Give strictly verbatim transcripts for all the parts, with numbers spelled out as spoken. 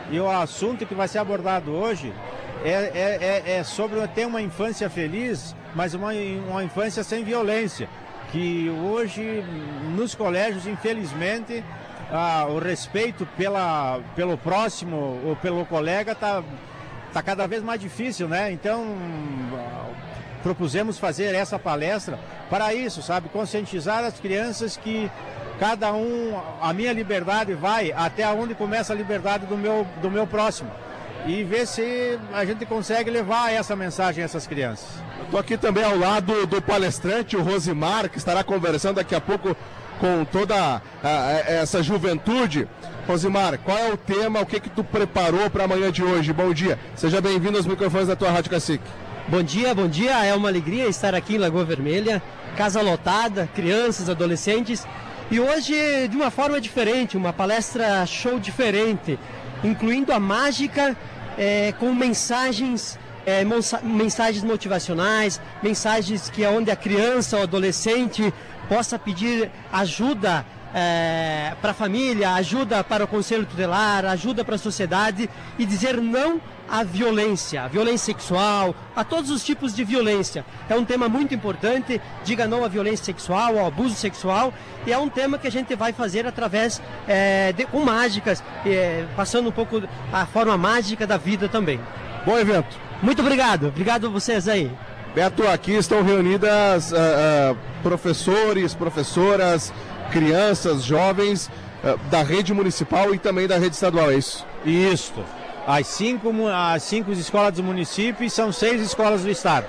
E o assunto que vai ser abordado hoje é, é, é, é sobre ter uma infância feliz, mas uma, uma infância sem violência. Que hoje, nos colégios, infelizmente, ah, o respeito pela, pelo próximo ou pelo colega está tá cada vez mais difícil, né? Então, propusemos fazer essa palestra para isso, sabe? Conscientizar as crianças que cada um, a minha liberdade vai até onde começa a liberdade do meu, do meu próximo. E ver se a gente consegue levar essa mensagem a essas crianças. Estou aqui também ao lado do palestrante, o Rosimar, que estará conversando daqui a pouco com toda a, a, essa juventude. Rosimar, qual é o tema, o que que tu preparou para amanhã de hoje? Bom dia, seja bem-vindo aos microfones da tua Rádio Cacique. Bom dia, bom dia, é uma alegria estar aqui em Lagoa Vermelha, casa lotada, crianças, adolescentes, e hoje de uma forma diferente, uma palestra show diferente, incluindo a mágica é, com mensagens, é, mensagens motivacionais, mensagens que é onde a criança ou adolescente possa pedir ajuda é, para a família, ajuda para o conselho tutelar, ajuda para a sociedade e dizer não à violência, à violência sexual, a todos os tipos de violência. É um tema muito importante, diga não à violência sexual, ao abuso sexual, e é um tema que a gente vai fazer através, é, de, com mágicas, é, passando um pouco a forma mágica da vida também. Bom evento. Muito obrigado, obrigado a vocês aí. Beto, aqui estão reunidas uh, uh, professores, professoras, crianças, jovens uh, da rede municipal e também da rede estadual, é isso? Isso. As cinco, as cinco escolas do município são seis escolas do estado.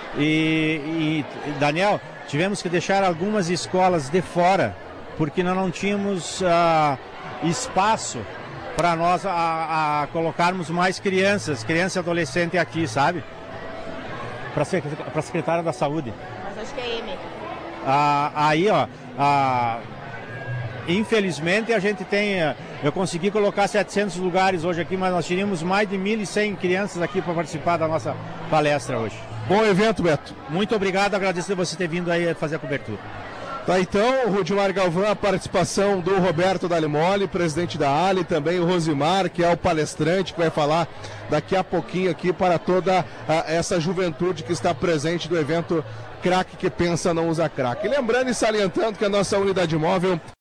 E, e, Daniel, tivemos que deixar algumas escolas de fora, porque nós não tínhamos uh, espaço para nós a, a colocarmos mais crianças, criança e adolescente aqui, sabe? Para a secretária da saúde. Mas acho que é M. Ah, aí, ó, ah, infelizmente a gente tem, eu consegui colocar setecentos lugares hoje aqui, mas nós teríamos mais de mil e cem crianças aqui para participar da nossa palestra hoje. Bom evento, Beto. Muito obrigado, agradeço você ter vindo aí fazer a cobertura. Tá, então, o Rudimar Galvão, a participação do Roberto Dalimoli, presidente da Ali, também o Rosimar, que é o palestrante, que vai falar daqui a pouquinho aqui para toda a, essa juventude que está presente do evento Craque que Pensa Não Usa Crack. E lembrando e salientando que a nossa unidade móvel